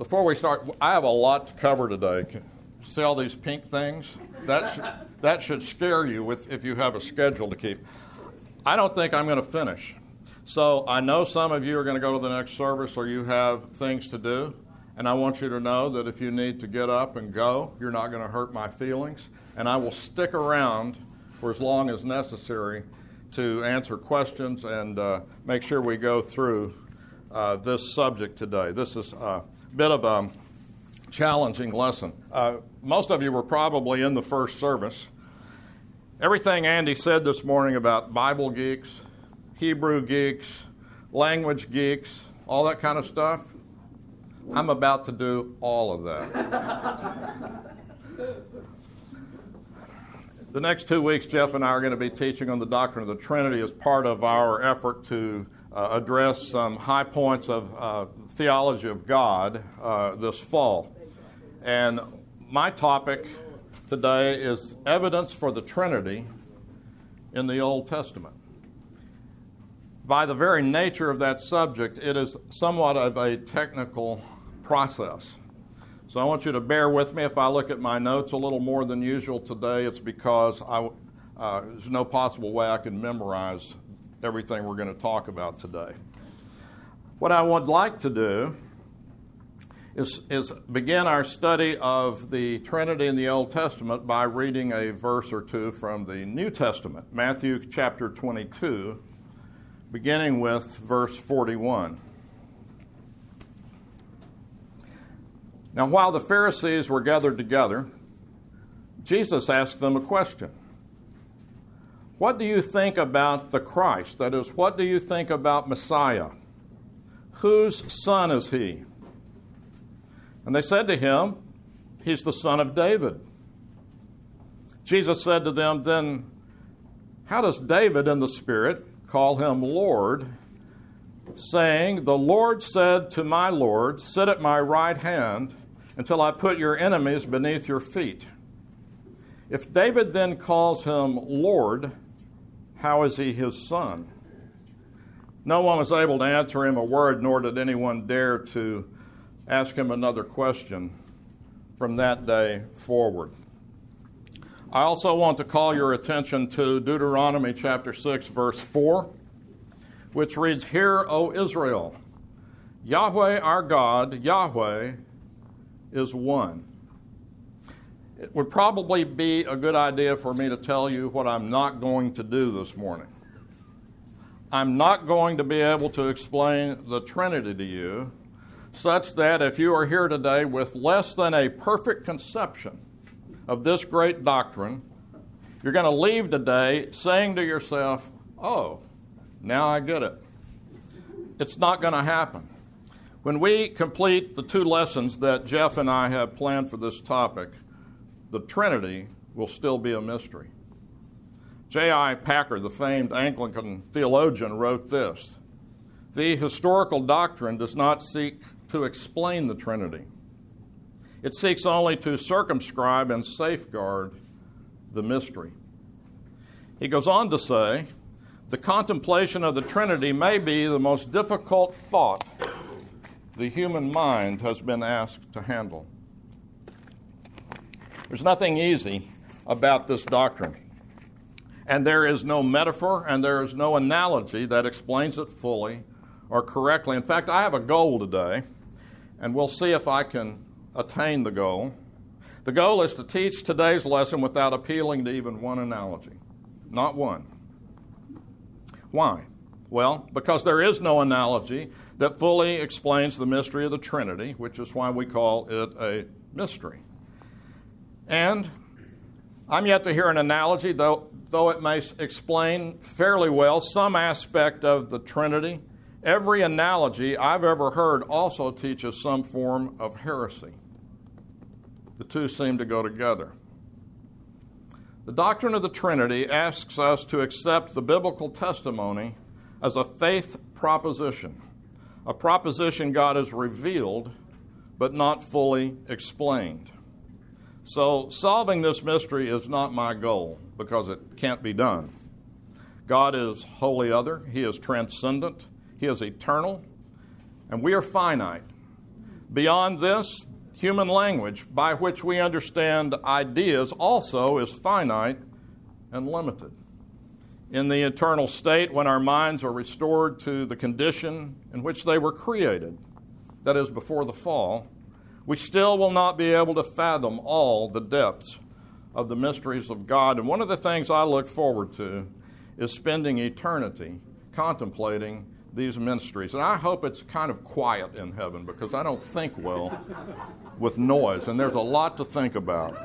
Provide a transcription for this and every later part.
Before we start, I have a lot to cover today. See all these pink things? That should scare you if you have a schedule to keep. I don't think I'm going to finish. So I know some of you are going to go to the next service or you have things to do. And I want you to know that if you need to get up and go, you're not going to hurt my feelings. And I will stick around for as long as necessary to answer questions and make sure we go through this subject today. This is a bit of a challenging lesson. Most of you were probably in the first service. Everything Andy said this morning about Bible geeks, Hebrew geeks, language geeks, all that kind of stuff, I'm about to do all of that. The next 2 weeks, Jeff and I are going to be teaching on the doctrine of the Trinity as part of our effort to address some high points of theology of God this fall. And my topic today is evidence for the Trinity in the Old Testament. By the very nature of that subject, it is somewhat of a technical process. So I want you to bear with me if I look at my notes a little more than usual today. It's because there's no possible way I can memorize everything we're going to talk about today. What I would like to do is begin our study of the Trinity in the Old Testament by reading a verse or two from the New Testament, Matthew chapter 22, beginning with verse 41. Now, while the Pharisees were gathered together, Jesus asked them a question. What do you think about the Christ? That is, what do you think about Messiah? Whose son is he? And they said to him, he's the son of David. Jesus said to them, then how does David in the Spirit call him Lord, saying, the Lord said to my Lord, sit at my right hand until I put your enemies beneath your feet. If David then calls him Lord, how is he his son? No one was able to answer him a word, nor did anyone dare to ask him another question from that day forward. I also want to call your attention to Deuteronomy chapter 6, verse 4, which reads, Hear, O Israel, Yahweh our God, Yahweh is one. It would probably be a good idea for me to tell you what I'm not going to do this morning. I'm not going to be able to explain the Trinity to you such that if you are here today with less than a perfect conception of this great doctrine, you're going to leave today saying to yourself, oh, now I get it. It's not going to happen. When we complete the 2 lessons that Jeff and I have planned for this topic, the Trinity will still be a mystery. J.I. Packer, the famed Anglican theologian, wrote this: the historical doctrine does not seek to explain the Trinity. It seeks only to circumscribe and safeguard the mystery. He goes on to say, the contemplation of the Trinity may be the most difficult thought the human mind has been asked to handle. There's nothing easy about this doctrine. And there is no metaphor and there is no analogy that explains it fully or correctly. In fact, I have a goal today, and we'll see if I can attain the goal. The goal is to teach today's lesson without appealing to even one analogy. Not one. Why? Well, because there is no analogy that fully explains the mystery of the Trinity, which is why we call it a mystery. And I'm yet to hear an analogy, though it may explain fairly well some aspect of the Trinity. Every analogy I've ever heard also teaches some form of heresy. The two seem to go together. The doctrine of the Trinity asks us to accept the biblical testimony as a faith proposition, a proposition God has revealed but not fully explained. So solving this mystery is not my goal because it can't be done. God is wholly other. He is transcendent. He is eternal. And we are finite. Beyond this, human language by which we understand ideas also is finite and limited. In the eternal state, when our minds are restored to the condition in which they were created, that is, before the fall, we still will not be able to fathom all the depths of the mysteries of God. And one of the things I look forward to is spending eternity contemplating these mysteries. And I hope it's kind of quiet in heaven, because I don't think well with noise, and there's a lot to think about.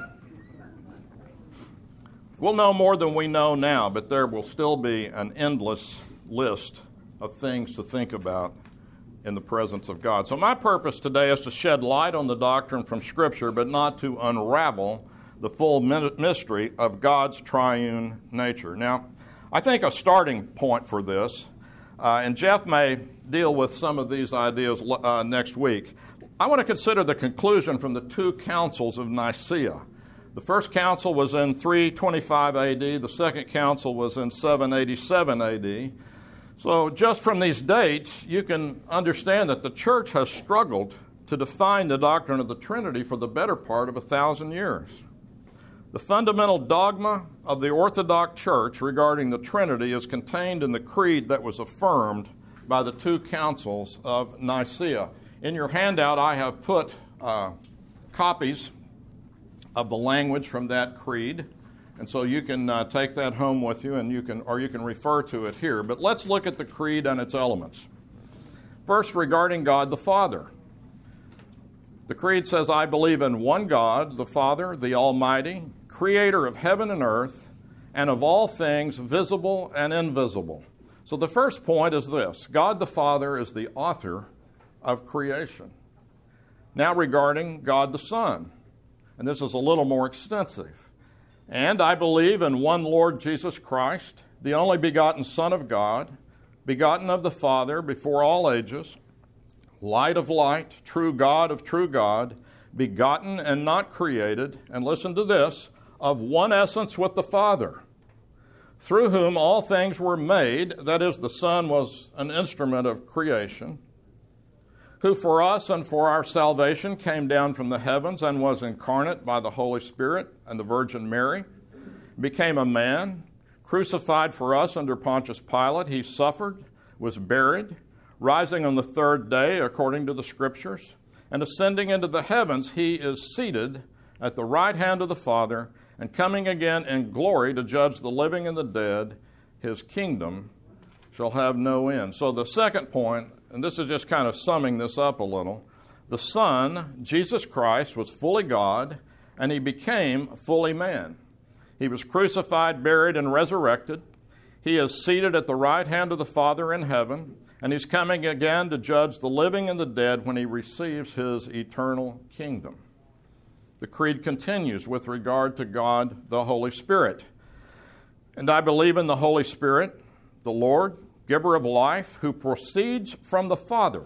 We'll know more than we know now, but there will still be an endless list of things to think about in the presence of God. So my purpose today is to shed light on the doctrine from Scripture, but not to unravel the full mystery of God's triune nature. Now, I think a starting point for this, and Jeff may deal with some of these ideas next week, I want to consider the conclusion from the two councils of Nicaea. The first council was in 325 A.D., the second council was in 787 A.D., so just from these dates, you can understand that the church has struggled to define the doctrine of the Trinity for the better part of 1,000 years. The fundamental dogma of the Orthodox Church regarding the Trinity is contained in the creed that was affirmed by the two councils of Nicaea. In your handout, I have put copies of the language from that creed. And so you can take that home with you, and you can refer to it here. But let's look at the creed and its elements. First, regarding God the Father. The creed says, I believe in one God, the Father, the Almighty, creator of heaven and earth, and of all things visible and invisible. So the first point is this: God the Father is the author of creation. Now regarding God the Son, and this is a little more extensive. And I believe in one Lord Jesus Christ, the only begotten Son of God, begotten of the Father before all ages, light of light, true God of true God, begotten and not created, and listen to this, of one essence with the Father, through whom all things were made, that is, the Son was an instrument of creation, who for us and for our salvation came down from the heavens and was incarnate by the Holy Spirit and the Virgin Mary, became a man, crucified for us under Pontius Pilate. He suffered, was buried, rising on the third day according to the Scriptures, and ascending into the heavens, he is seated at the right hand of the Father, and coming again in glory to judge the living and the dead. His kingdom shall have no end. So the second point, and this is just kind of summing this up a little, the Son, Jesus Christ, was fully God, and he became fully man. He was crucified, buried, and resurrected. He is seated at the right hand of the Father in heaven, and he's coming again to judge the living and the dead when he receives his eternal kingdom. The creed continues with regard to God the Holy Spirit. And I believe in the Holy Spirit, the Lord, giver of life, who proceeds from the Father,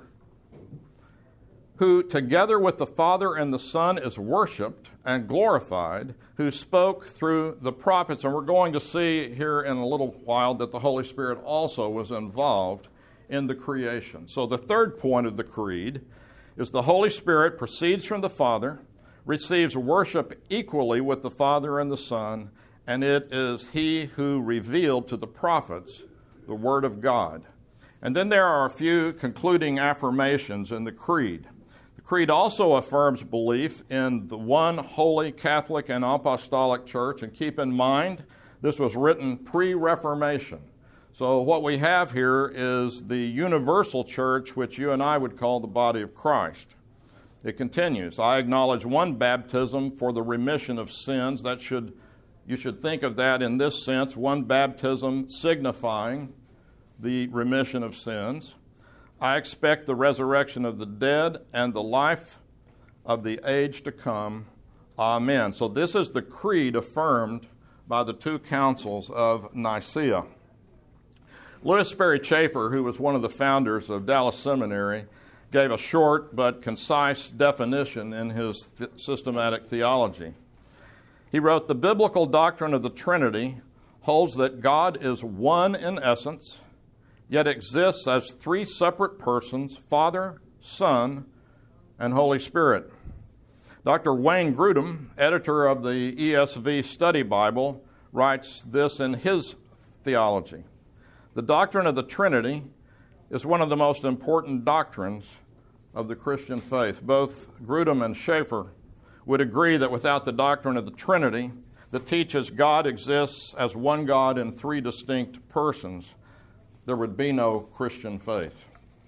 who together with the Father and the Son is worshiped and glorified, who spoke through the prophets. And we're going to see here in a little while that the Holy Spirit also was involved in the creation. So the third point of the creed is the Holy Spirit proceeds from the Father, receives worship equally with the Father and the Son, and it is he who revealed to the prophets the Word of God. And then there are a few concluding affirmations in the creed. The creed also affirms belief in the one holy Catholic and Apostolic Church. And keep in mind, this was written pre-Reformation. So what we have here is the universal church, which you and I would call the body of Christ. It continues, I acknowledge one baptism for the remission of sins. You should think of that in this sense, one baptism signifying the remission of sins. I expect the resurrection of the dead and the life of the age to come. Amen. So this is the creed affirmed by the two councils of Nicaea. Louis Sperry Chafer, who was one of the founders of Dallas Seminary, gave a short but concise definition in his systematic theology. He wrote, the biblical doctrine of the Trinity holds that God is one in essence, yet exists as three separate persons, Father, Son, and Holy Spirit. Dr. Wayne Grudem, editor of the ESV Study Bible, writes this in his theology. The doctrine of the Trinity is one of the most important doctrines of the Christian faith. Both Grudem and Schaeffer would agree that without the doctrine of the Trinity that teaches God exists as one God in three distinct persons, there would be no Christian faith.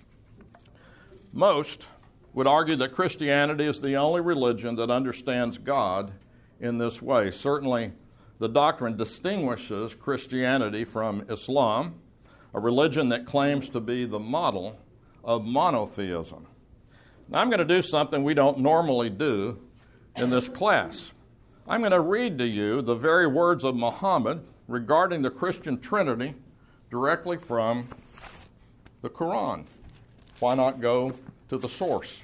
Most would argue that Christianity is the only religion that understands God in this way. Certainly, the doctrine distinguishes Christianity from Islam, a religion that claims to be the model of monotheism. Now, I'm going to do something we don't normally do in this class. I'm going to read to you the very words of Muhammad regarding the Christian Trinity directly from the Quran. Why not go to the source?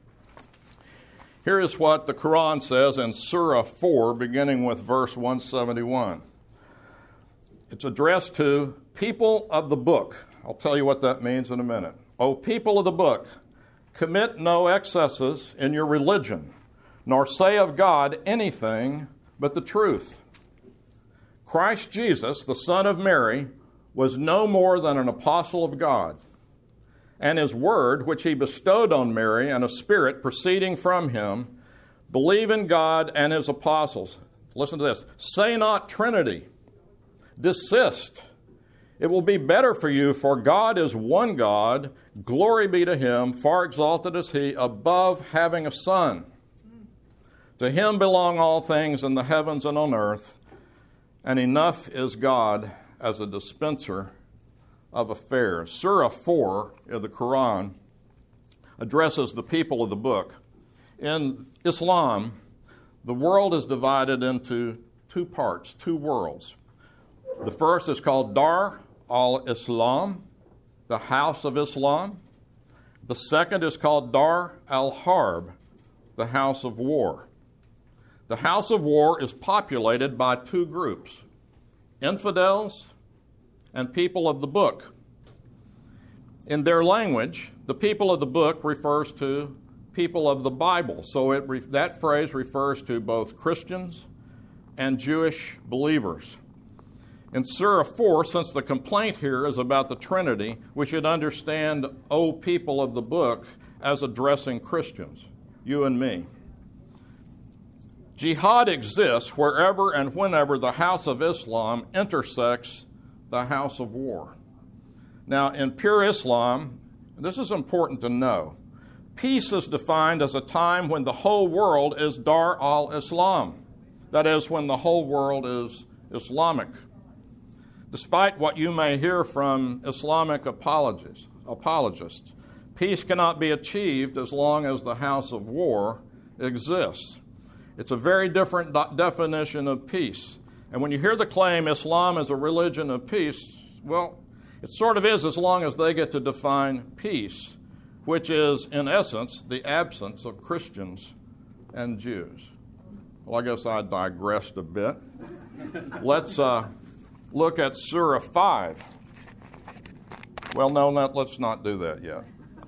Here is what the Quran says in Surah 4, beginning with verse 171. It's addressed to people of the book. I'll tell you what that means in a minute. O people of the book, commit no excesses in your religion, nor say of God anything but the truth. Christ Jesus, the Son of Mary, was no more than an apostle of God, and his word, which he bestowed on Mary, and a spirit proceeding from him, believe in God and his apostles. Listen to this. Say not Trinity. Desist. It will be better for you, for God is one God. Glory be to him, far exalted is he, above having a son. To him belong all things in the heavens and on earth, and enough is God as a dispenser of affairs. Surah 4 of the Quran addresses the people of the book. In Islam, the world is divided into two parts, two worlds. The first is called Dar al-Islam, the house of Islam. The second is called Dar al-Harb, the house of war. The house of war is populated by two groups, infidels and people of the book. In their language, the people of the book refers to people of the Bible. So that phrase refers to both Christians and Jewish believers. In Surah 4, since the complaint here is about the Trinity, we should understand, O people of the book, as addressing Christians, you and me. Jihad exists wherever and whenever the house of Islam intersects the house of war. Now, in pure Islam, this is important to know. Peace is defined as a time when the whole world is Dar al-Islam. That is, when the whole world is Islamic. Despite what you may hear from Islamic apologists, peace cannot be achieved as long as the house of war exists. It's a very different definition of peace. And when you hear the claim Islam is a religion of peace, well, it sort of is as long as they get to define peace, which is, in essence, the absence of Christians and Jews. Well, I guess I digressed a bit. Let's look at Surah 5. Well, no, let's not do that yet.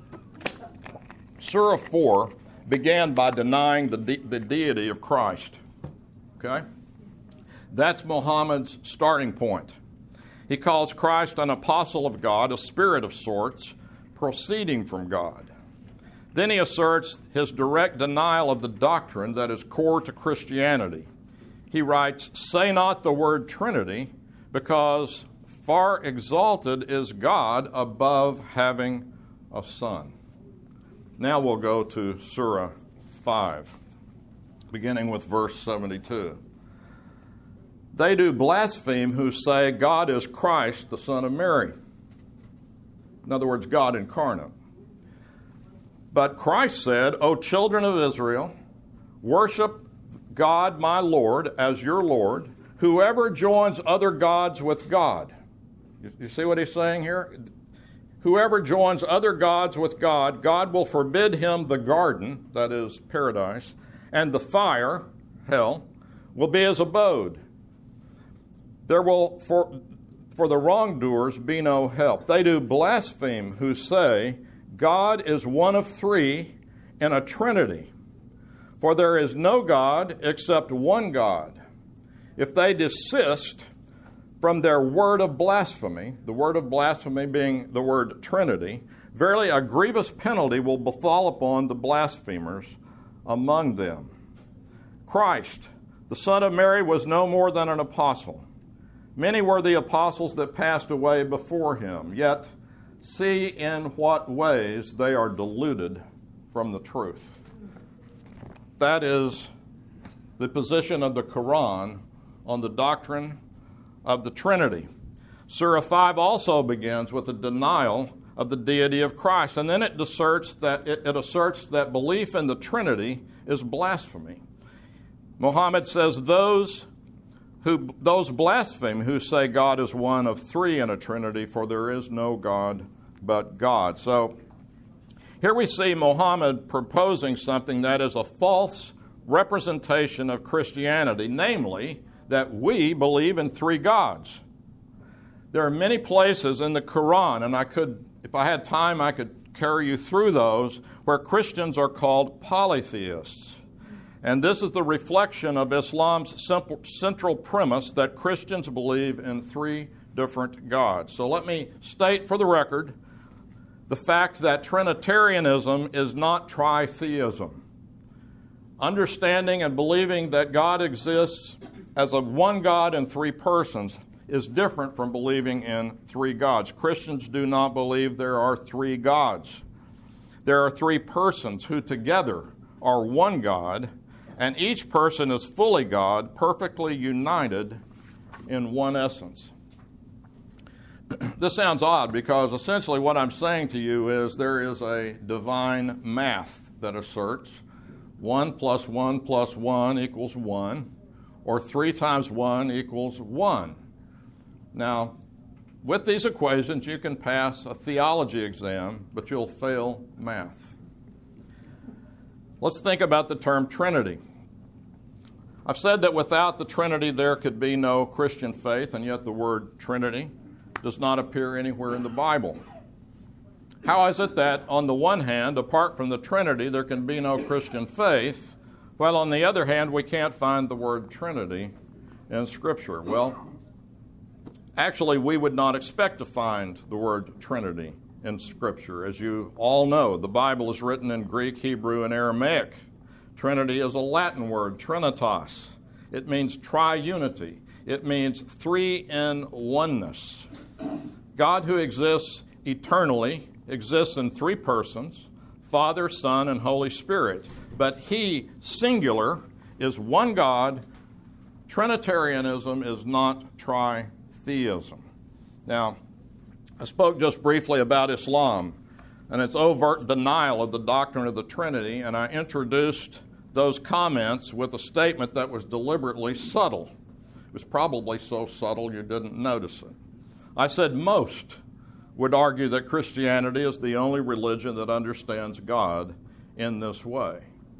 Surah 4 began by denying the deity of Christ. Okay? That's Muhammad's starting point. He calls Christ an apostle of God, a spirit of sorts, proceeding from God. Then he asserts his direct denial of the doctrine that is core to Christianity. He writes, say not the word Trinity, because far exalted is God above having a son. Now we'll go to Surah 5, beginning with verse 72. They do blaspheme who say God is Christ, the Son of Mary. In other words, God incarnate. But Christ said, O children of Israel, worship God my Lord as your Lord. Whoever joins other gods with God. You see what he's saying here? Whoever joins other gods with God, God will forbid him the garden, that is paradise, and the fire, hell, will be his abode. There will, for the wrongdoers, be no help. They do blaspheme who say, God is one of three, in a trinity, for there is no God except one God. If they desist from their word of blasphemy, the word of blasphemy being the word Trinity, verily a grievous penalty will befall upon the blasphemers among them. Christ, the Son of Mary, was no more than an apostle. Many were the apostles that passed away before him, yet see in what ways they are deluded from the truth. That is the position of the Quran on the doctrine of the Trinity. Surah 5 also begins with a denial of the deity of Christ, and then it asserts that belief in the Trinity is blasphemy. Muhammad says those blaspheme who say God is one of three in a Trinity, for there is no God but God. So here we see Muhammad proposing something that is a false representation of Christianity, namely that we believe in three gods. There are many places in the Quran, and if I had time, I could carry you through those, where Christians are called polytheists. And this is the reflection of Islam's central premise that Christians believe in three different gods. So let me state for the record the fact that Trinitarianism is not tritheism. Understanding and believing that God exists as a one God in three persons is different from believing in three gods. Christians do not believe there are three gods. There are three persons who together are one God, and each person is fully God, perfectly united in one essence. This sounds odd because essentially what I'm saying to you is there is a divine math that asserts 1 + 1 + 1 = 1, or 3 times 1 = 1. Now, with these equations, you can pass a theology exam, but you'll fail math. Let's think about the term Trinity. I've said that without the Trinity, there could be no Christian faith, and yet the word Trinity does not appear anywhere in the Bible. How is it that, on the one hand, apart from the Trinity, there can be no Christian faith, while on the other hand, we can't find the word Trinity in Scripture? Well, actually, we would not expect to find the word Trinity in Scripture. As you all know, the Bible is written in Greek, Hebrew, and Aramaic. Trinity is a Latin word, trinitas. It means triunity. It means three in oneness. God, who exists eternally, exists in three persons, Father, Son, and Holy Spirit. But He, singular, is one God. Trinitarianism is not tritheism. Now, I spoke just briefly about Islam and its overt denial of the doctrine of the Trinity, and I introduced those comments with a statement that was deliberately subtle. It was probably so subtle you didn't notice it. I said most would argue that Christianity is the only religion that understands God in this way.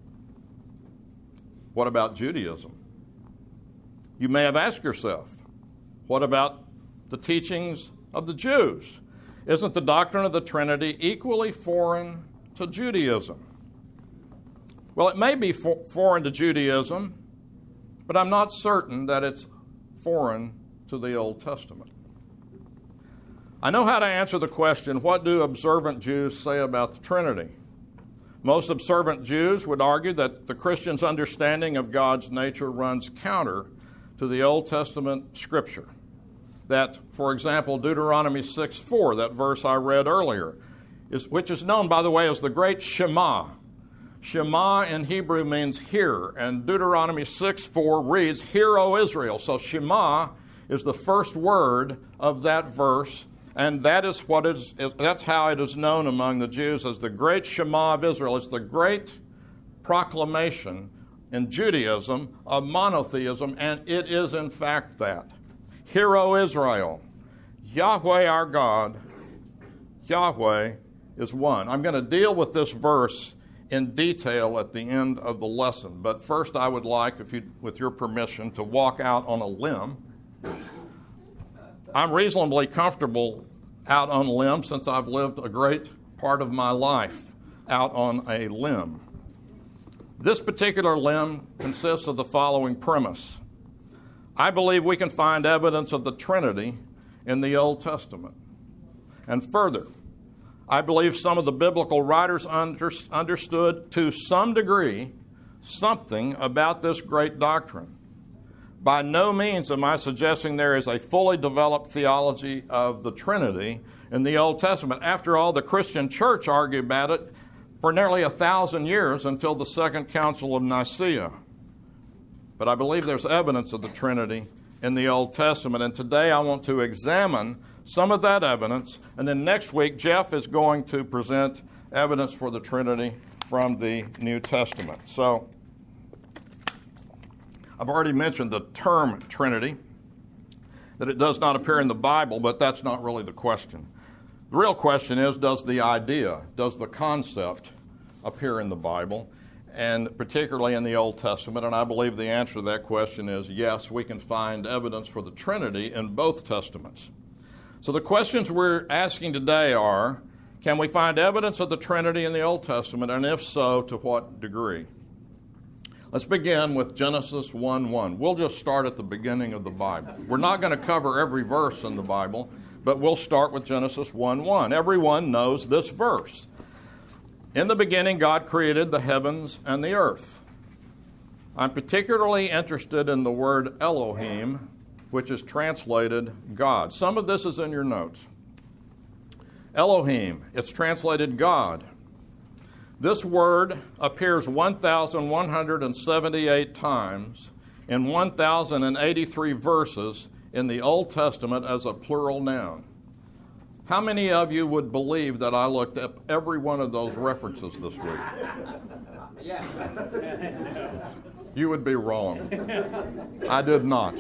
What about Judaism? You may have asked yourself, what about the teachings of the Jews? Isn't the doctrine of the Trinity equally foreign to Judaism? Well, it may be foreign to Judaism, but I'm not certain that it's foreign to the Old Testament. I know how to answer the question, what do observant Jews say about the Trinity? Most observant Jews would argue that the Christian's understanding of God's nature runs counter to the Old Testament Scripture. That, for example, Deuteronomy 6:4, that verse I read earlier, which is known, by the way, as the great Shema. Shema in Hebrew means hear, and Deuteronomy 6:4 reads, "Hear, O Israel." So Shema is the first word of that verse, and that's how it is known among the Jews as the great Shema of Israel. It's the great proclamation in Judaism of monotheism, and it is in fact that. Hear, O Israel, Yahweh our God, Yahweh is one. I'm going to deal with this verse in detail at the end of the lesson, but first I would like, with your permission, to walk out on a limb. I'm reasonably comfortable out on a limb since I've lived a great part of my life out on a limb. This particular limb consists of the following premise. I believe we can find evidence of the Trinity in the Old Testament. And further, I believe some of the biblical writers understood to some degree something about this great doctrine. By no means am I suggesting there is a fully developed theology of the Trinity in the Old Testament. After all, the Christian church argued about it for nearly 1,000 years until the Second Council of Nicaea. But I believe there's evidence of the Trinity in the Old Testament, and today I want to examine some of that evidence, and then next week Jeff is going to present evidence for the Trinity from the New Testament. So, I've already mentioned the term Trinity, that it does not appear in the Bible, but that's not really the question. The real question is, does the concept appear in the Bible, and particularly in the Old Testament? And I believe the answer to that question is yes, we can find evidence for the Trinity in both Testaments. So the questions we're asking today are, can we find evidence of the Trinity in the Old Testament, and if so, to what degree? Let's begin with Genesis 1:1. We'll just start at the beginning of the Bible. We're not going to cover every verse in the Bible, but we'll start with Genesis 1:1. Everyone knows this verse. In the beginning, God created the heavens and the earth. I'm particularly interested in the word Elohim, which is translated God. Some of this is in your notes. Elohim, it's translated God. This word appears 1,178 times in 1,083 verses in the Old Testament as a plural noun. How many of you would believe that I looked up every one of those references this week? Yeah. You would be wrong. I did not.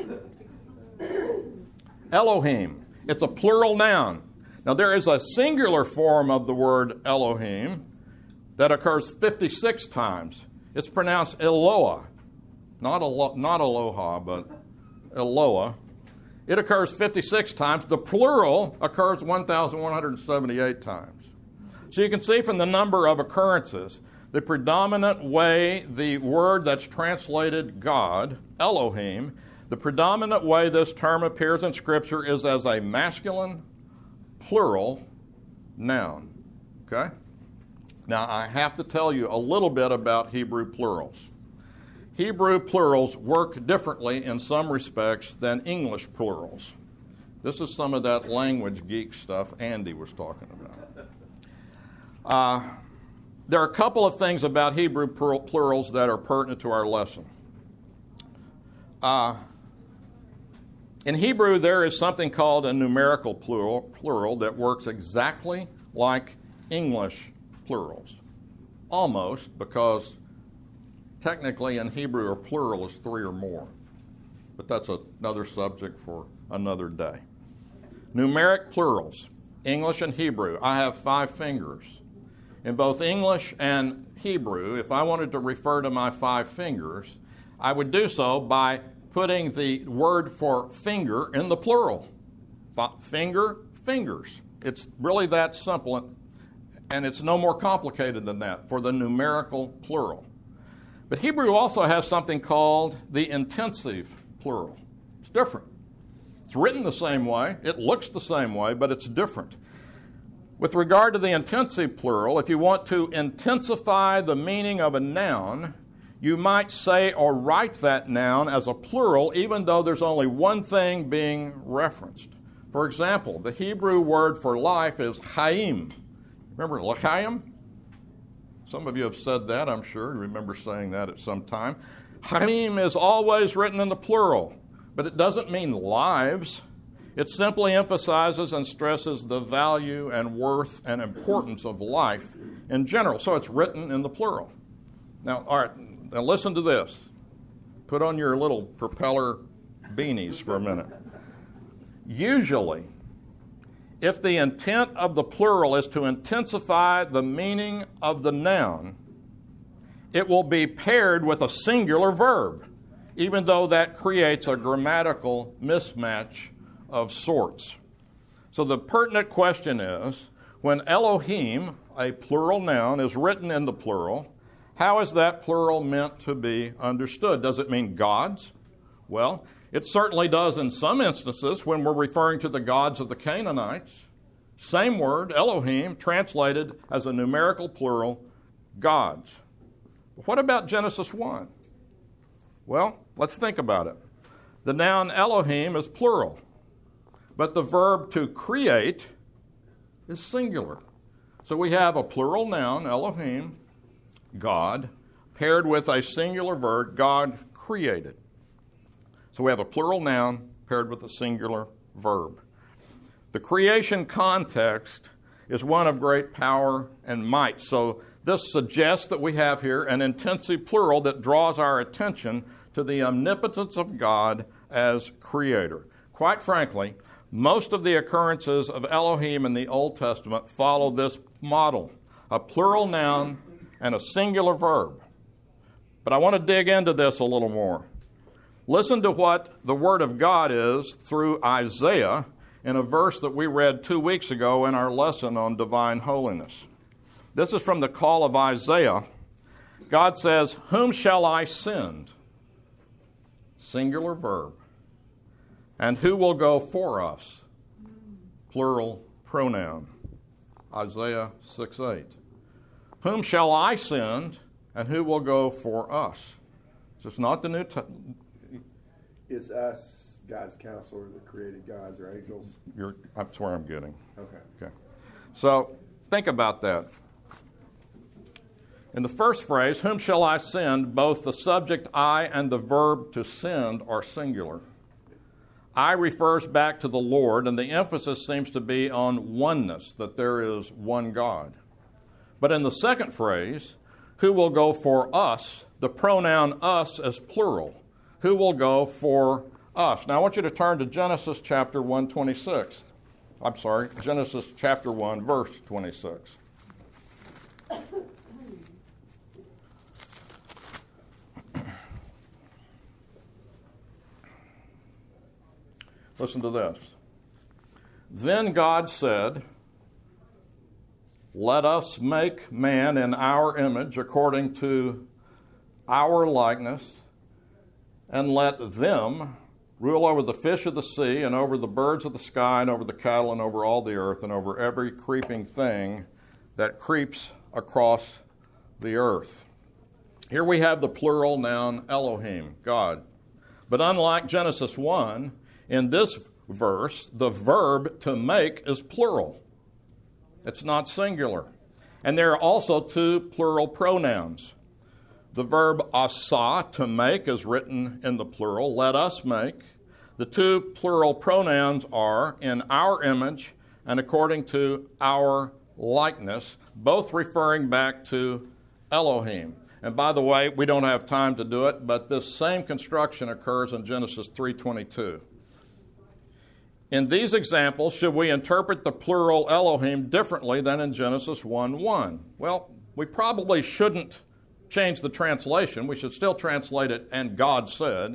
Elohim, it's a plural noun. Now there is a singular form of the word Elohim that occurs 56 times. It's pronounced Eloah, not Aloha, but Eloah. It occurs 56 times. The plural occurs 1,178 times. So you can see from the number of occurrences, the predominant way the word that's translated God, Elohim, the predominant way this term appears in Scripture is as a masculine, plural noun. Okay? Now, I have to tell you a little bit about Hebrew plurals. Hebrew plurals work differently in some respects than English plurals. This is some of that language geek stuff Andy was talking about. There are a couple of things about Hebrew plurals that are pertinent to our lesson. In Hebrew, there is something called a numerical plural that works exactly like English plurals. Almost, because technically in Hebrew a plural is three or more. But that's another subject for another day. Numeric plurals, English and Hebrew. I have 5 fingers. In both English and Hebrew, if I wanted to refer to my 5 fingers, I would do so by putting the word for finger in the plural. Finger, fingers. It's really that simple, and it's no more complicated than that for the numerical plural. But Hebrew also has something called the intensive plural. It's different. It's written the same way, it looks the same way, but it's different. With regard to the intensive plural, if you want to intensify the meaning of a noun, you might say or write that noun as a plural even though there's only one thing being referenced. For example, the Hebrew word for life is chaim. Remember l'chaim? Some of you have said that, I'm sure. You remember saying that at some time. Chaim is always written in the plural, but it doesn't mean lives. It simply emphasizes and stresses the value and worth and importance of life in general. So it's written in the plural. Now, all right, now listen to this. Put on your little propeller beanies for a minute. Usually, if the intent of the plural is to intensify the meaning of the noun, it will be paired with a singular verb, even though that creates a grammatical mismatch of sorts. So the pertinent question is, when Elohim, a plural noun, is written in the plural, How is that plural meant to be understood? Does it mean gods? Well, it certainly does in some instances when we're referring to the gods of the Canaanites. Same word, Elohim, translated as a numerical plural, gods. But what about Genesis 1? Well, let's think about it. The noun Elohim is plural, but the verb to create is singular. So we have a plural noun, Elohim, God, paired with a singular verb, God created. So we have a plural noun paired with a singular verb. The creation context is one of great power and might. So this suggests that we have here an intensive plural that draws our attention to the omnipotence of God as creator. Quite frankly, most of the occurrences of Elohim in the Old Testament follow this model, a plural noun and a singular verb. But I want to dig into this a little more. Listen to what the Word of God is through Isaiah in a verse that we read 2 weeks ago in our lesson on divine holiness. This is from the call of Isaiah. God says, "Whom shall I send?" Singular verb. "And who will go for us?" Plural pronoun. Isaiah 6:8. "Whom shall I send, and who will go for us?" So it's not the New Testament. Is us God's counselor, the created gods or angels? That's where I'm getting. Okay. So think about that. In the first phrase, "Whom shall I send?" both the subject I and the verb to send are singular. I refers back to the Lord, and the emphasis seems to be on oneness, that there is one God. But in the second phrase, "Who will go for us?" the pronoun us is plural. Who will go for us? Now I want you to turn to Genesis chapter 1:26. Genesis chapter 1, verse 26. Listen to this. "Then God said, let us make man in our image according to our likeness, and let them rule over the fish of the sea and over the birds of the sky and over the cattle and over all the earth and over every creeping thing that creeps across the earth." Here we have the plural noun Elohim, God. But unlike Genesis 1, in this verse, the verb to make is plural. It's not singular. And there are also two plural pronouns. The verb asa, to make, is written in the plural, let us make. The two plural pronouns are in our image and according to our likeness, both referring back to Elohim. And by the way, we don't have time to do it, but this same construction occurs in Genesis 3:22. In these examples, should we interpret the plural Elohim differently than in Genesis 1:1? Well, we probably shouldn't change the translation. We should still translate it, "and God said."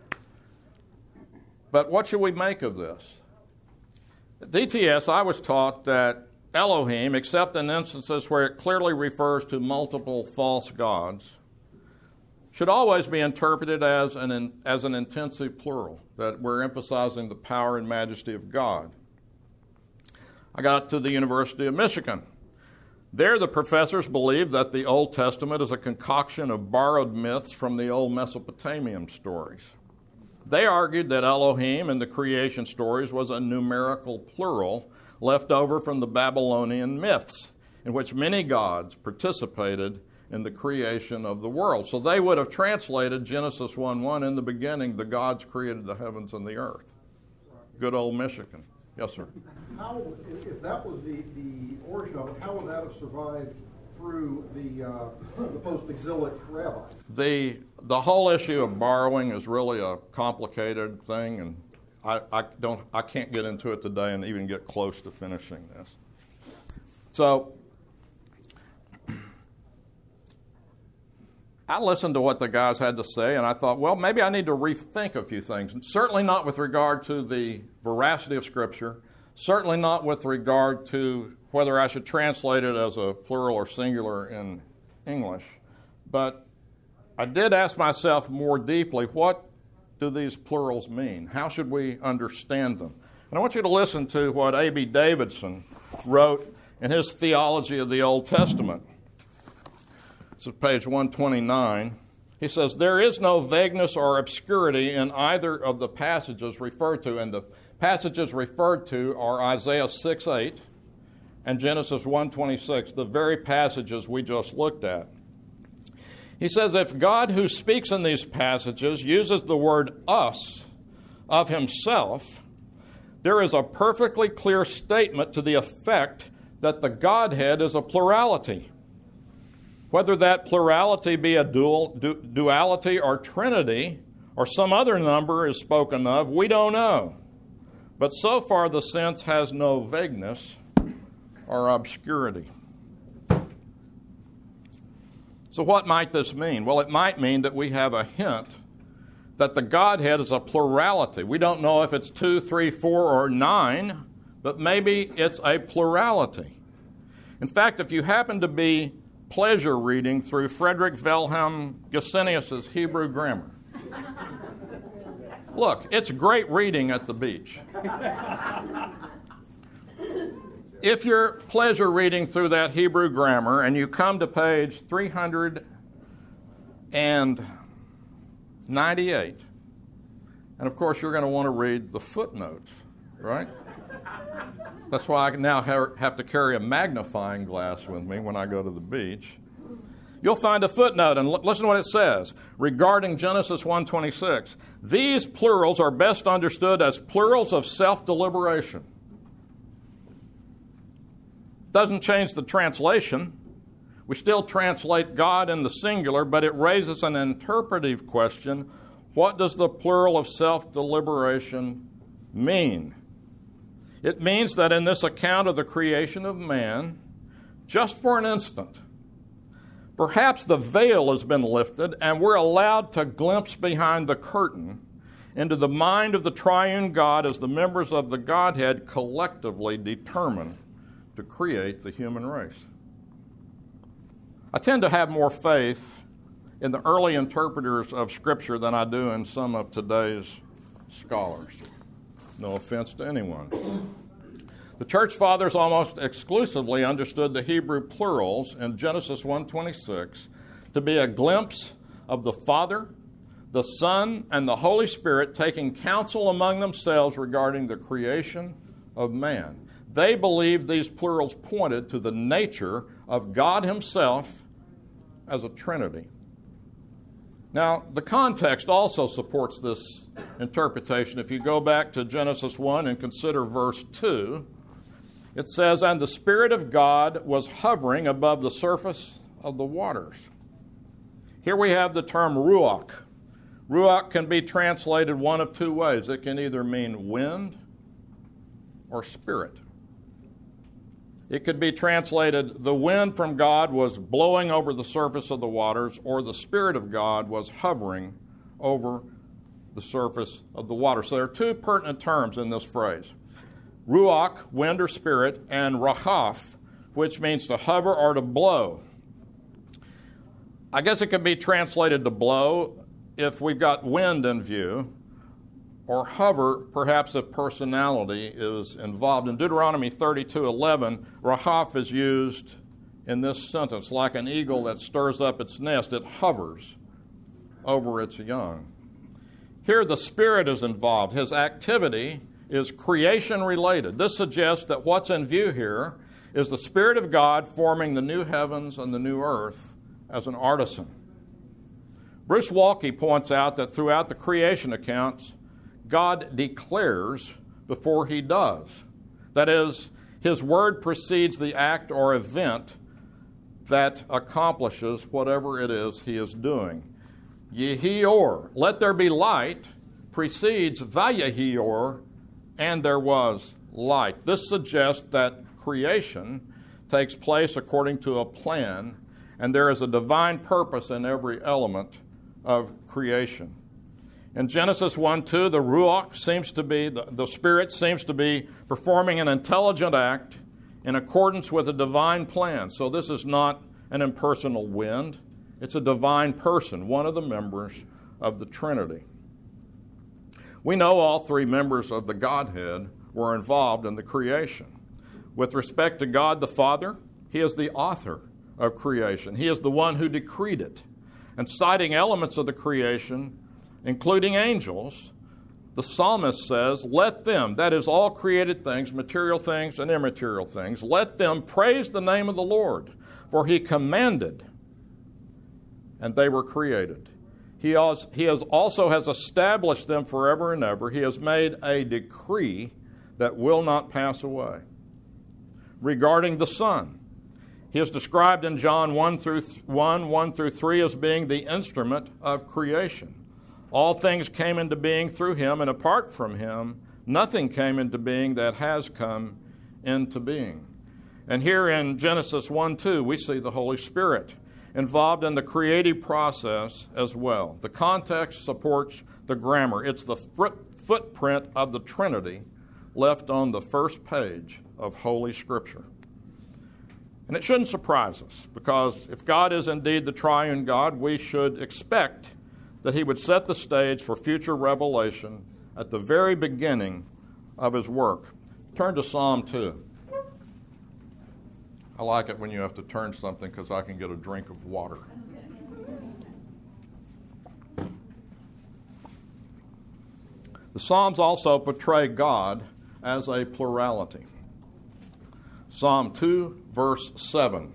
But what should we make of this? At DTS, I was taught that Elohim, except in instances where it clearly refers to multiple false gods, should always be interpreted as an intensive plural, that we're emphasizing the power and majesty of God. I got to the University of Michigan. There, the professors believed that the Old Testament is a concoction of borrowed myths from the old Mesopotamian stories. They argued that Elohim in the creation stories was a numerical plural left over from the Babylonian myths, in which many gods participated in the creation of the world. So they would have translated Genesis 1:1, "In the beginning, the gods created the heavens and the earth." Good old Michigan. Yes, sir. How, if that was the origin of it, how would that have survived through the post-exilic rabbis? The whole issue of borrowing is really a complicated thing, and I can't get into it today and even get close to finishing this. So I listened to what the guys had to say, and I thought, well, maybe I need to rethink a few things. And certainly not with regard to the veracity of Scripture, certainly not with regard to whether I should translate it as a plural or singular in English, But I did ask myself more deeply, what do these plurals mean? How should we understand them? And I want you to listen to what A.B. Davidson wrote in his Theology of the Old Testament. This is page 129. He says, there is no vagueness or obscurity in either of the passages referred to, and the passages referred to are Isaiah 6:8 and Genesis 1:26, the very passages we just looked at. He says, if God who speaks in these passages uses the word us of himself, there is a perfectly clear statement to the effect that the Godhead is a plurality. Whether that plurality be a duality or trinity or some other number is spoken of, we don't know. But so far the sense has no vagueness or obscurity. So what might this mean? Well, it might mean that we have a hint that the Godhead is a plurality. We don't know if it's 2, 3, 4, or 9, but maybe it's a plurality. In fact, if you happen to be pleasure reading through Frederick Wilhelm Gesenius's Hebrew grammar, look, it's great reading at the beach. If you're pleasure reading through that Hebrew grammar and you come to page 398, and of course you're going to want to read the footnotes, right? That's why I now have to carry a magnifying glass with me when I go to the beach. You'll find a footnote, and listen to what it says regarding Genesis 1:26. These plurals are best understood as plurals of self-deliberation. Doesn't change the translation. We still translate God in the singular, but it raises an interpretive question. What does the plural of self-deliberation mean? It means that in this account of the creation of man, just for an instant, perhaps the veil has been lifted and we're allowed to glimpse behind the curtain into the mind of the triune God as the members of the Godhead collectively determine to create the human race. I tend to have more faith in the early interpreters of Scripture than I do in some of today's scholars. No offense to anyone. The church fathers almost exclusively understood the Hebrew plurals in Genesis 1:26 to be a glimpse of the Father, the Son, and the Holy Spirit taking counsel among themselves regarding the creation of man. They believed these plurals pointed to the nature of God himself as a Trinity. Now, the context also supports this interpretation. If you go back to Genesis 1 and consider verse 2, it says, and the Spirit of God was hovering above the surface of the waters. Here we have the term ruach. Ruach can be translated one of two ways. It can either mean wind or spirit. It could be translated, the wind from God was blowing over the surface of the waters, or the Spirit of God was hovering over the surface of the water. So there are two pertinent terms in this phrase. Ruach, wind or spirit, and rahaf, which means to hover or to blow. I guess it could be translated to blow if we've got wind in view, or hover, perhaps if personality is involved. In Deuteronomy 32:11, rahaf is used in this sentence, like an eagle that stirs up its nest, it hovers over its young. Here the Spirit is involved. His activity is creation-related. This suggests that what's in view here is the Spirit of God forming the new heavens and the new earth as an artisan. Bruce Waltke points out that throughout the creation accounts, God declares before he does. That is, his word precedes the act or event that accomplishes whatever it is he is doing. Yehi or, let there be light, precedes vayehi or, and there was light. This suggests that creation takes place according to a plan, and there is a divine purpose in every element of creation. In Genesis 1:2, the Ruach seems to be, the Spirit seems to be performing an intelligent act in accordance with a divine plan. So this is not an impersonal wind. It's a divine person, one of the members of the Trinity. We know all three members of the Godhead were involved in the creation. With respect to God the Father, He is the author of creation. He is the one who decreed it. And citing elements of the creation, including angels, the psalmist says, let them, that is all created things, material things and immaterial things, let them praise the name of the Lord, for He commanded, and they were created. He also has established them forever and ever. He has made a decree that will not pass away. Regarding the Son, He is described in John 1 through 3 as being the instrument of creation. All things came into being through Him, and apart from Him, nothing came into being that has come into being. And here in Genesis 1:2, we see the Holy Spirit involved in the creative process as well. The context supports the grammar. It's the footprint of the Trinity left on the first page of Holy Scripture. And it shouldn't surprise us, because if God is indeed the triune God, we should expect that He would set the stage for future revelation at the very beginning of His work. Turn to Psalm 2. I like it when you have to turn something because I can get a drink of water. The Psalms also portray God as a plurality. Psalm 2, verse 7.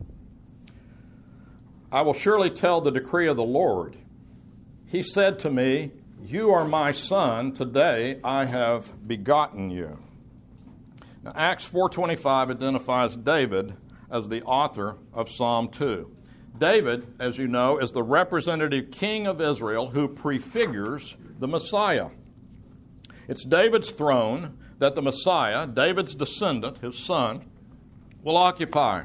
I will surely tell the decree of the Lord. He said to me, you are my son, today I have begotten you. Now, Acts 4:25 identifies David as the author of Psalm 2. David, as you know, is the representative king of Israel who prefigures the Messiah. It's David's throne that the Messiah, David's descendant, his son, will occupy.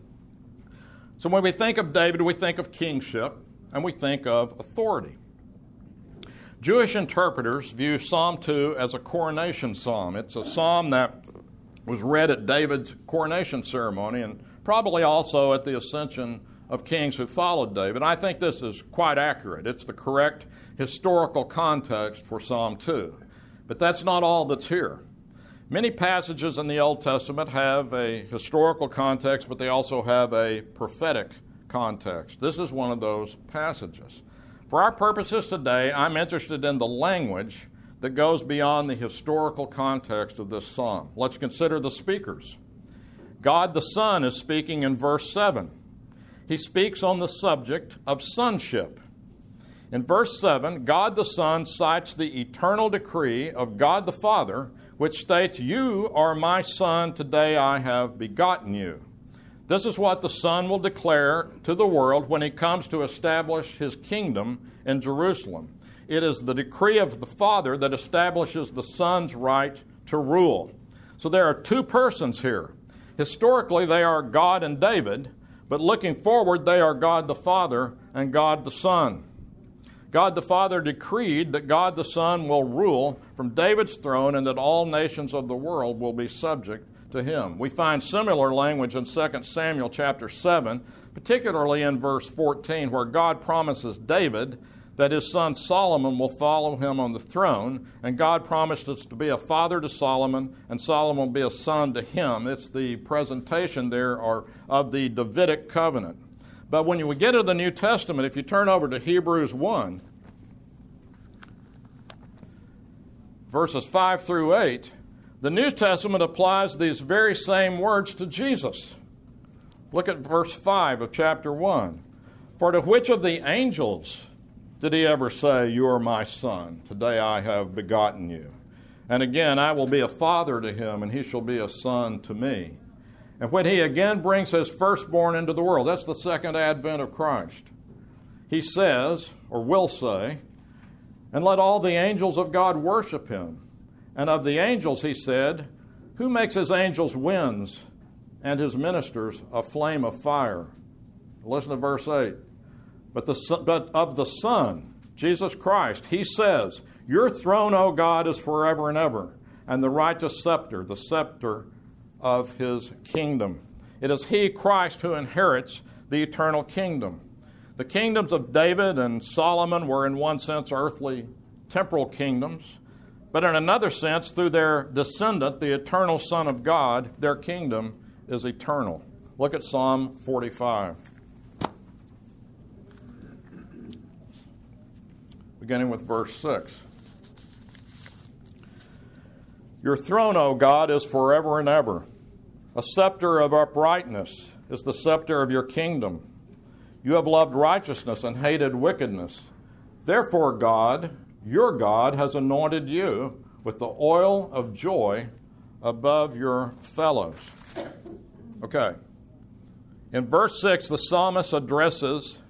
So when we think of David, we think of kingship and we think of authority. Jewish interpreters view Psalm 2 as a coronation psalm. It's a psalm that was read at David's coronation ceremony and probably also at the ascension of kings who followed David. I think this is quite accurate. It's the correct historical context for Psalm 2. But that's not all that's here. Many passages in the Old Testament have a historical context, but they also have a prophetic context. This is one of those passages. For our purposes today, I'm interested in the language that goes beyond the historical context of this psalm. Let's consider the speakers. God the Son is speaking in verse 7. He speaks on the subject of sonship. In verse 7, God the Son cites the eternal decree of God the Father, which states, you are my son, today I have begotten you. This is what the Son will declare to the world when He comes to establish His kingdom in Jerusalem. It is the decree of the Father that establishes the Son's right to rule. So there are two persons here. Historically, they are God and David, but looking forward, they are God the Father and God the Son. God the Father decreed that God the Son will rule from David's throne and that all nations of the world will be subject to Him. We find similar language in 2 Samuel chapter 7, particularly in verse 14, where God promises David that his son Solomon will follow him on the throne, and God promises to be a father to Solomon, and Solomon will be a son to him. It's the presentation there of the Davidic covenant. But when we get to the New Testament, if you turn over to Hebrews 1, verses 5 through 8, the New Testament applies these very same words to Jesus. Look at verse 5 of chapter 1. For to which of the angels did He ever say, you are my son, today I have begotten you? And again, I will be a father to him, and he shall be a son to me. And when He again brings His firstborn into the world, that's the second advent of Christ, He says, or will say, and let all the angels of God worship Him. And of the angels, He said, who makes His angels winds and His ministers a flame of fire? Listen to verse 8. But of the Son, Jesus Christ, He says, your throne, O God, is forever and ever, and the righteous scepter, the scepter of His kingdom. It is He, Christ, who inherits the eternal kingdom. The kingdoms of David and Solomon were in one sense earthly, temporal kingdoms, but in another sense, through their descendant, the eternal Son of God, their kingdom is eternal. Look at Psalm 45. Beginning with verse 6. Your throne, O God, is forever and ever. A scepter of uprightness is the scepter of your kingdom. You have loved righteousness and hated wickedness. Therefore, God, your God, has anointed you with the oil of joy above your fellows. Okay. In verse 6, the psalmist addresses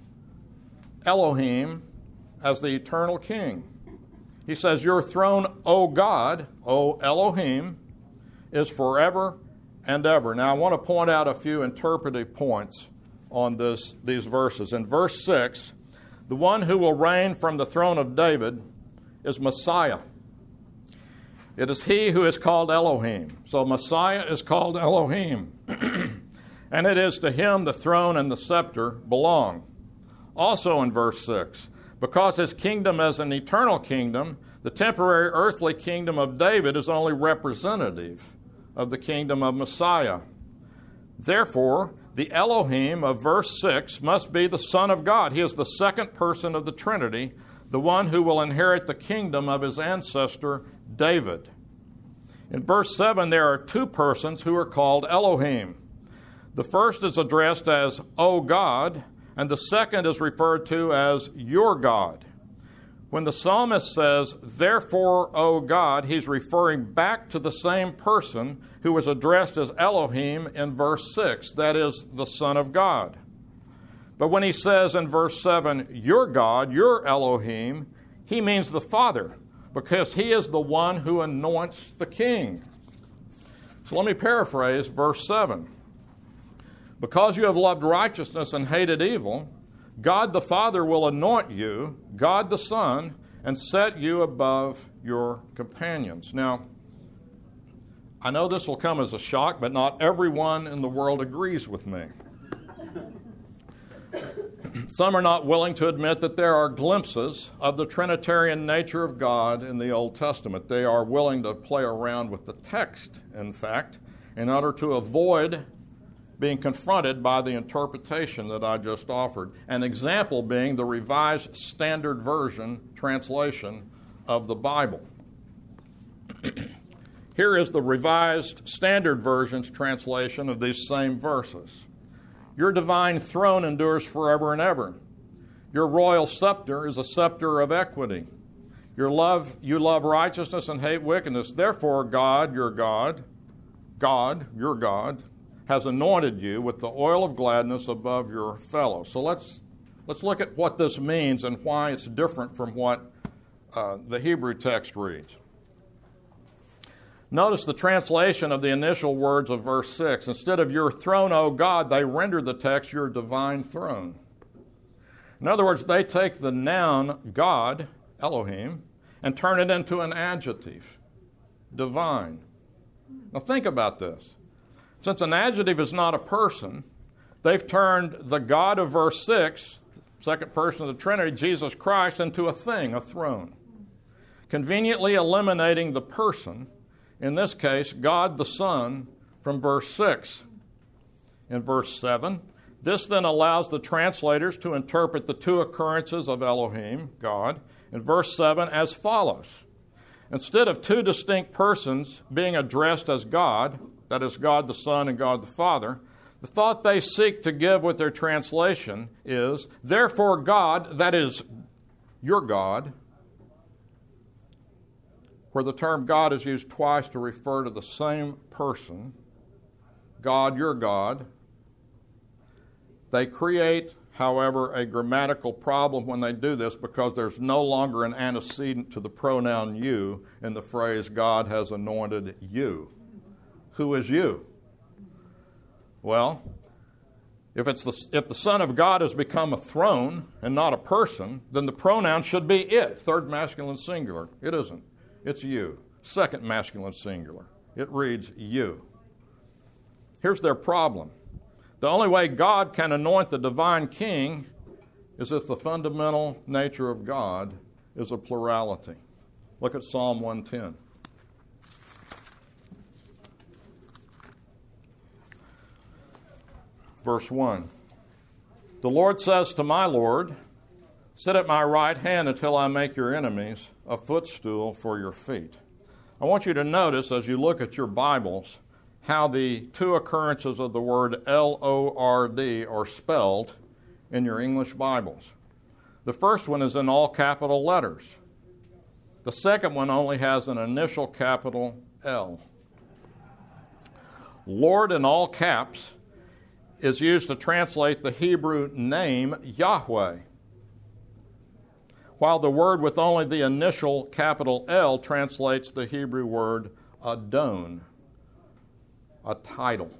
Elohim as the eternal king. He says, your throne, O God, O Elohim, is forever and ever. Now, I want to point out a few interpretive points on these verses. In verse 6, the one who will reign from the throne of David is Messiah. It is he who is called Elohim. So Messiah is called Elohim. And it is to him the throne and the scepter belong. Also in verse 6, because his kingdom is an eternal kingdom, the temporary earthly kingdom of David is only representative of the kingdom of Messiah. Therefore, the Elohim of verse 6 must be the Son of God. He is the second person of the Trinity, the one who will inherit the kingdom of his ancestor David. In verse 7, there are two persons who are called Elohim. The first is addressed as, O God, and the second is referred to as your God. When the psalmist says, therefore, O God, he's referring back to the same person who was addressed as Elohim in verse 6, that is, the Son of God. But when he says in verse 7, your God, your Elohim, he means the Father, because he is the one who anoints the king. So let me paraphrase verse 7. Because you have loved righteousness and hated evil, God the Father will anoint you, God the Son, and set you above your companions. Now, I know this will come as a shock, but not everyone in the world agrees with me. Some are not willing to admit that there are glimpses of the Trinitarian nature of God in the Old Testament. They are willing to play around with the text, in fact, in order to avoid being confronted by the interpretation that I just offered. An example being the Revised Standard Version translation of the Bible. Here is the Revised Standard Version's translation of these same verses. Your divine throne endures forever and ever. Your royal scepter is a scepter of equity. You love righteousness and hate wickedness. Therefore, God, your God, has anointed you with the oil of gladness above your fellows. So let's look at what this means and why it's different from what the Hebrew text reads. Notice the translation of the initial words of verse 6. Instead of your throne, O God, they render the text your divine throne. In other words, they take the noun God, Elohim, and turn it into an adjective, divine. Now think about this. Since an adjective is not a person, they've turned the God of verse 6, second person of the Trinity, Jesus Christ, into a thing, a throne, conveniently eliminating the person, in this case, God the Son, from verse 6. In verse 7, this then allows the translators to interpret the two occurrences of Elohim, God, in verse 7 as follows. Instead of two distinct persons being addressed as God, that is God the Son and God the Father, the thought they seek to give with their translation is, therefore God, that is your God, where the term God is used twice to refer to the same person, God, your God. They create, however, a grammatical problem when they do this because there's no longer an antecedent to the pronoun you in the phrase God has anointed you. Who is you? Well, if the Son of God has become a throne and not a person, then the pronoun should be it, third masculine singular. It isn't. It's you. Second masculine singular. It reads you. Here's their problem. The only way God can anoint the divine king is if the fundamental nature of God is a plurality. Look at Psalm 110. Verse 1. The Lord says to my Lord, sit at my right hand until I make your enemies a footstool for your feet. I want you to notice as you look at your Bibles how the two occurrences of the word L-O-R-D are spelled in your English Bibles. The first one is in all capital letters. The second one only has an initial capital L. Lord in all caps is used to translate the Hebrew name Yahweh, while the word with only the initial capital L translates the Hebrew word Adon, a title.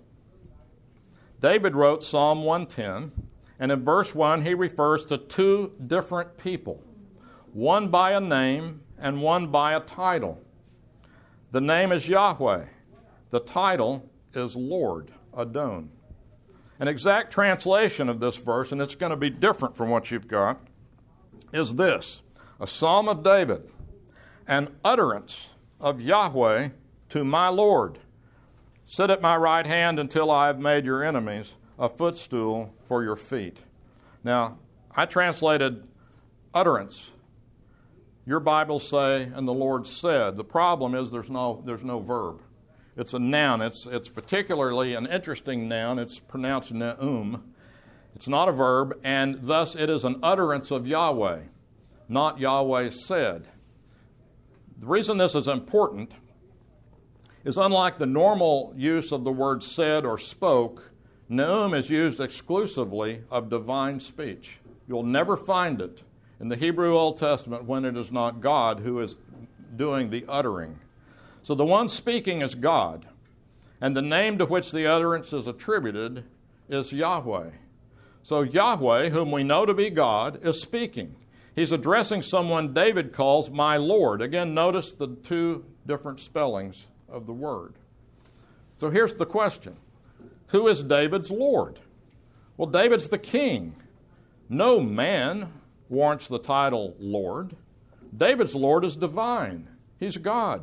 David wrote Psalm 110, and in verse 1 he refers to two different people, one by a name and one by a title. The name is Yahweh. The title is Lord, Adon. An exact translation of this verse, and it's going to be different from what you've got, is this: a psalm of David, an utterance of Yahweh to my Lord. Sit at my right hand until I have made your enemies a footstool for your feet. Now, I translated utterance. Your Bibles say, and the Lord said. The problem is there's no verb. It's a noun. It's particularly an interesting noun. It's pronounced ne'um. It's not a verb, and thus it is an utterance of Yahweh, not Yahweh said. The reason this is important is unlike the normal use of the word said or spoke, ne'um is used exclusively of divine speech. You'll never find it in the Hebrew Old Testament when it is not God who is doing the uttering. So the one speaking is God, and the name to which the utterance is attributed is Yahweh. So Yahweh, whom we know to be God, is speaking. He's addressing someone David calls my Lord. Again, notice the two different spellings of the word. So here's the question. Who is David's Lord? Well, David's the king. No man warrants the title Lord. David's Lord is divine. He's God.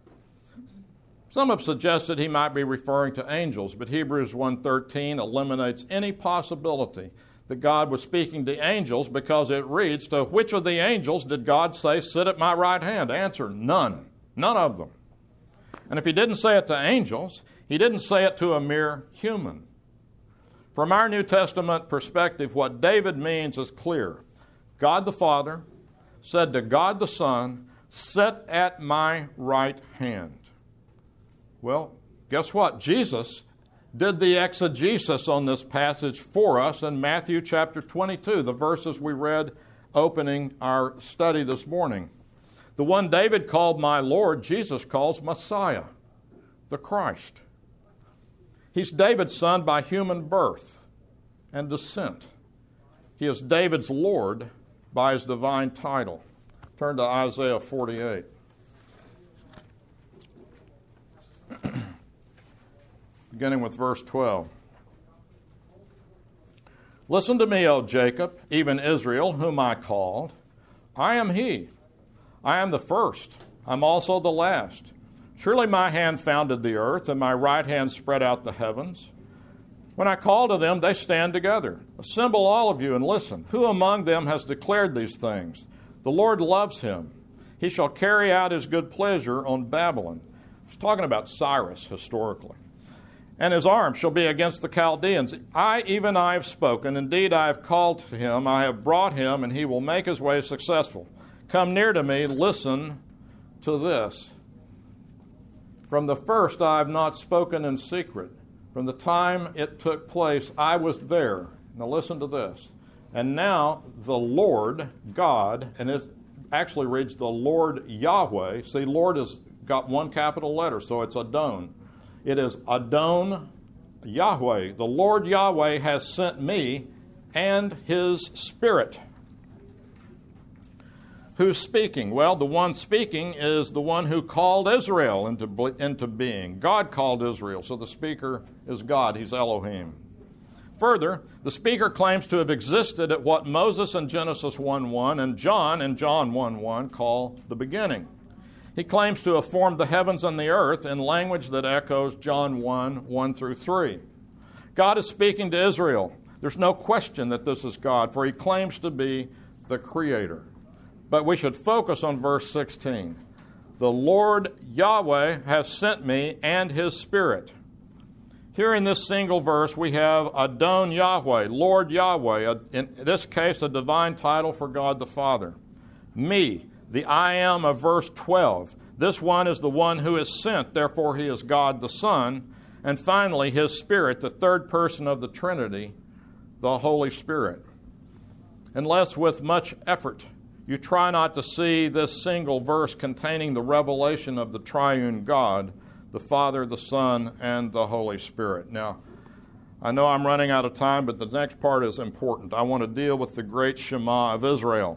Some have suggested he might be referring to angels, but Hebrews 1:13 eliminates any possibility that God was speaking to angels because it reads, to which of the angels did God say, sit at my right hand? Answer, none. None of them. And if he didn't say it to angels, he didn't say it to a mere human. From our New Testament perspective, what David means is clear. God the Father said to God the Son, sit at my right hand. Well, guess what? Jesus did the exegesis on this passage for us in Matthew chapter 22, the verses we read opening our study this morning. The one David called my Lord, Jesus calls Messiah, the Christ. He's David's son by human birth and descent. He is David's Lord by his divine title. Turn to Isaiah 48. Beginning with verse 12. Listen to me, O Jacob, even Israel, whom I called. I am he. I am the first. I'm also the last. Surely my hand founded the earth, and my right hand spread out the heavens. When I call to them, they stand together. Assemble all of you and listen. Who among them has declared these things? The Lord loves him. He shall carry out his good pleasure on Babylon. He's talking about Cyrus historically. And his arm shall be against the Chaldeans. Even I have spoken. Indeed, I have called to him. I have brought him, and he will make his way successful. Come near to me. Listen to this. From the first I have not spoken in secret. From the time it took place, I was there. Now listen to this. And now the Lord God, and it actually reads the Lord Yahweh. See, Lord has got one capital letter, so it's Adon. It is Adon Yahweh. The Lord Yahweh has sent me and his Spirit. Who's speaking? Well, the one speaking is the one who called Israel into being. God called Israel, so the speaker is God. He's Elohim. Further, the speaker claims to have existed at what Moses in Genesis 1:1 and John in John 1:1 call the beginning. He claims to have formed the heavens and the earth in language that echoes John 1:1 through 3. God is speaking to Israel. There's no question that this is God, for he claims to be the creator. But we should focus on verse 16. The Lord Yahweh has sent me and his Spirit. Here in this single verse, we have Adon Yahweh, Lord Yahweh, in this case a divine title for God the Father. Me, the I am of verse 12. This one is the one who is sent, therefore he is God the Son. And finally, his Spirit, the third person of the Trinity, the Holy Spirit. Unless with much effort you try not to see this single verse containing the revelation of the triune God, the Father, the Son, and the Holy Spirit. Now, I know I'm running out of time, but the next part is important. I want to deal with the great Shema of Israel.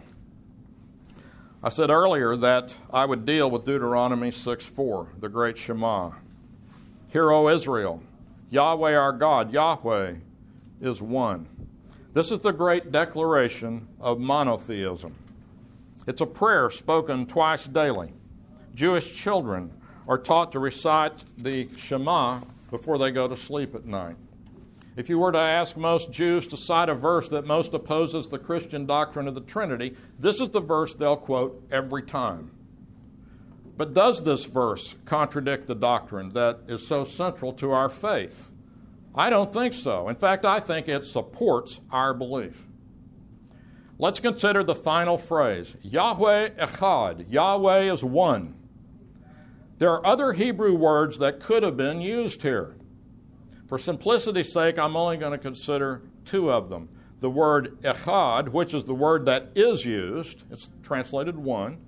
I said earlier that I would deal with Deuteronomy 6:4, the great Shema. Hear, O Israel, Yahweh our God, Yahweh is one. This is the great declaration of monotheism. It's a prayer spoken twice daily. Jewish children are taught to recite the Shema before they go to sleep at night. If you were to ask most Jews to cite a verse that most opposes the Christian doctrine of the Trinity, this is the verse they'll quote every time. But does this verse contradict the doctrine that is so central to our faith? I don't think so. In fact, I think it supports our belief. Let's consider the final phrase, Yahweh Echad. Yahweh is one. There are other Hebrew words that could have been used here. For simplicity's sake, I'm only going to consider two of them. The word Echad, which is the word that is used, it's translated one.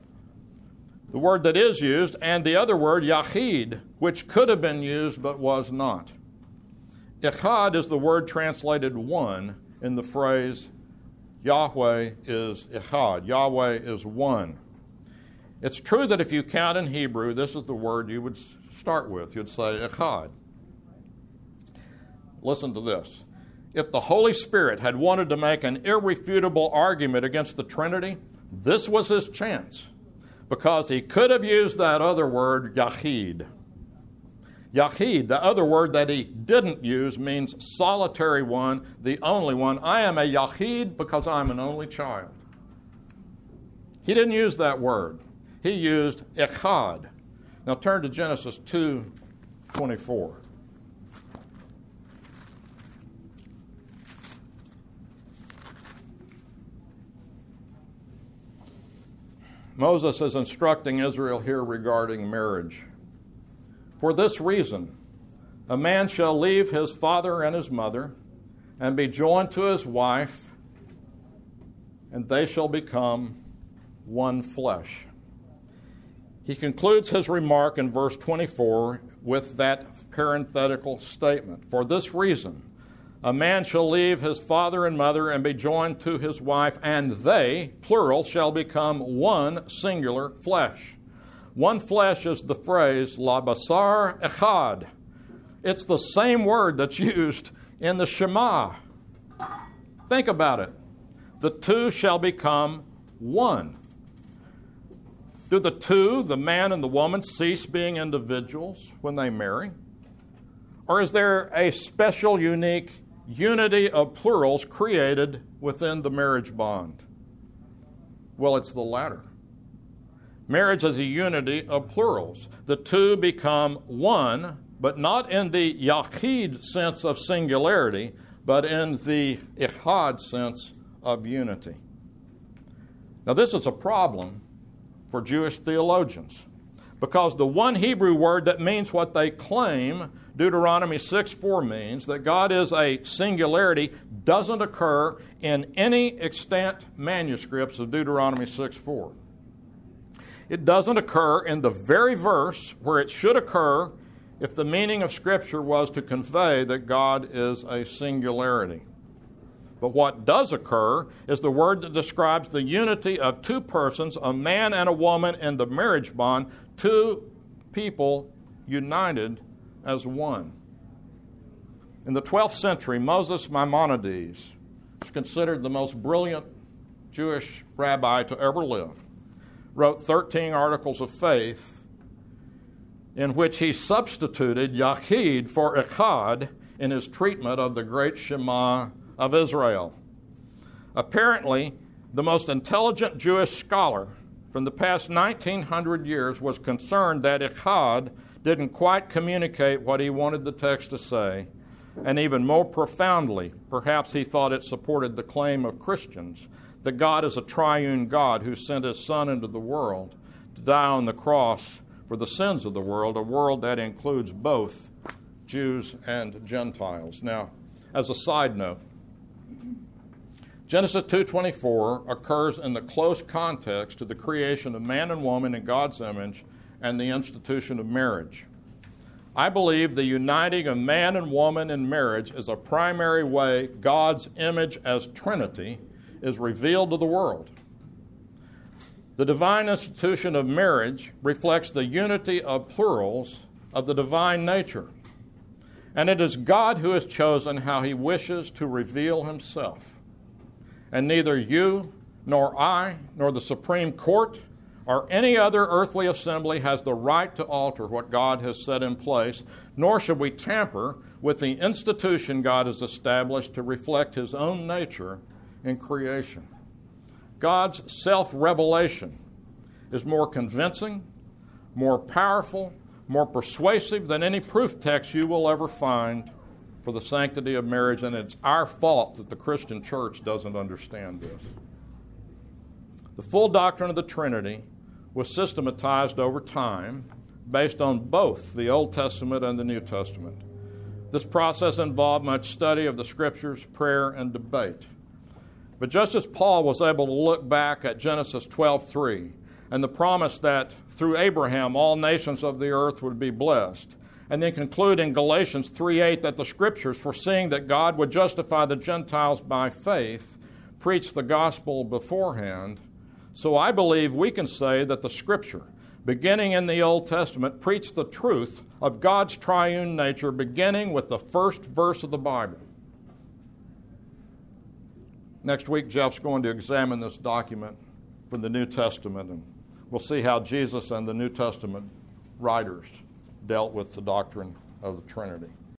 The word that is used, and the other word, Yachid, which could have been used but was not. Echad is the word translated one in the phrase Yahweh is Echad. Yahweh is one. It's true that if you count in Hebrew, this is the word you would start with. You'd say Echad. Listen to this. If the Holy Spirit had wanted to make an irrefutable argument against the Trinity, this was his chance, because he could have used that other word, Yachid. Yachid, the other word that he didn't use, means solitary one, the only one. I am a Yachid because I'm an only child. He didn't use that word. He used Echad. Now turn to Genesis 2:24. Moses is instructing Israel here regarding marriage. For this reason, a man shall leave his father and his mother and be joined to his wife, and they shall become one flesh. He concludes his remark in verse 24 with that parenthetical statement. For this reason, a man shall leave his father and mother and be joined to his wife, and they, plural, shall become one singular flesh. One flesh is the phrase, la basar echad. It's the same word that's used in the Shema. Think about it. The two shall become one. Do the two, the man and the woman, cease being individuals when they marry? Or is there a special, unique unity of plurals created within the marriage bond? Well, it's the latter. Marriage is a unity of plurals. The two become one, but not in the Yachid sense of singularity, but in the Echad sense of unity. Now, this is a problem for Jewish theologians, because the one Hebrew word that means what they claim Deuteronomy 6:4 means, that God is a singularity, doesn't occur in any extant manuscripts of Deuteronomy 6:4. It doesn't occur in the very verse where it should occur if the meaning of Scripture was to convey that God is a singularity. But what does occur is the word that describes the unity of two persons, a man and a woman in the marriage bond, two people united as one. In the 12th century, Moses Maimonides is considered the most brilliant Jewish rabbi to ever live. Wrote 13 articles of faith in which he substituted Yahid for Echad in his treatment of the great Shema of Israel. Apparently, the most intelligent Jewish scholar from the past 1900 years was concerned that Echad didn't quite communicate what he wanted the text to say, and even more profoundly, perhaps he thought it supported the claim of Christians that God is a triune God who sent his Son into the world to die on the cross for the sins of the world, a world that includes both Jews and Gentiles. Now, as a side note, Genesis 2:24 occurs in the close context of the creation of man and woman in God's image and the institution of marriage. I believe the uniting of man and woman in marriage is a primary way God's image as Trinity is revealed to the world. The divine institution of marriage reflects the unity of plurals of the divine nature. And it is God who has chosen how he wishes to reveal himself. And neither you, nor I, nor the Supreme Court, or any other earthly assembly has the right to alter what God has set in place, nor should we tamper with the institution God has established to reflect his own nature in creation. God's self-revelation is more convincing, more powerful, more persuasive than any proof text you will ever find for the sanctity of marriage, and it's our fault that the Christian church doesn't understand this. The full doctrine of the Trinity was systematized over time based on both the Old Testament and the New Testament. This process involved much study of the Scriptures, prayer, and debate. But just as Paul was able to look back at Genesis 12:3 and the promise that through Abraham all nations of the earth would be blessed, and then conclude in Galatians 3:8 that the Scriptures, foreseeing that God would justify the Gentiles by faith, preached the gospel beforehand, so I believe we can say that the Scripture, beginning in the Old Testament, preached the truth of God's triune nature, beginning with the first verse of the Bible. Next week, Jeff's going to examine this document from the New Testament, and we'll see how Jesus and the New Testament writers dealt with the doctrine of the Trinity.